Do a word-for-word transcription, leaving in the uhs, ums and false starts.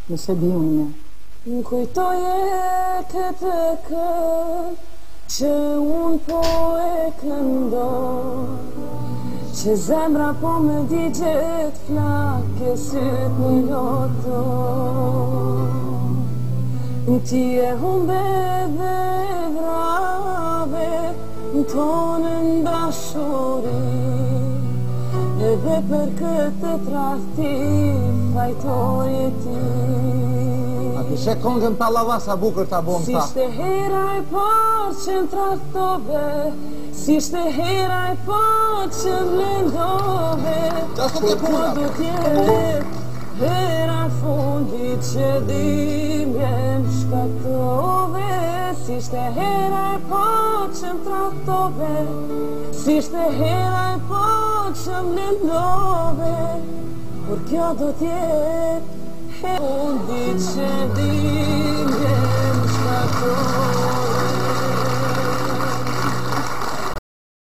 Nëse di unë me. Më kujtoje këtë kët që unë po e këndoj, që zemra po me digjet flake syt në loto. Në ti e humbe dhe vrave në tonën dashuri, edhe për këtë trahti fajtoje ti. Ishe kongën palavasa bukër të abon Si ta. shte hera e parë që në trahtove, si shte hera e parë që mendove, Qashtu të puna. po do t'jetë hera e fundit që dimje më shkatove. Si shte hera e parë që më trahtove, si shte hera e parë që mendove, por kjo do t'jetë e fundit që dimje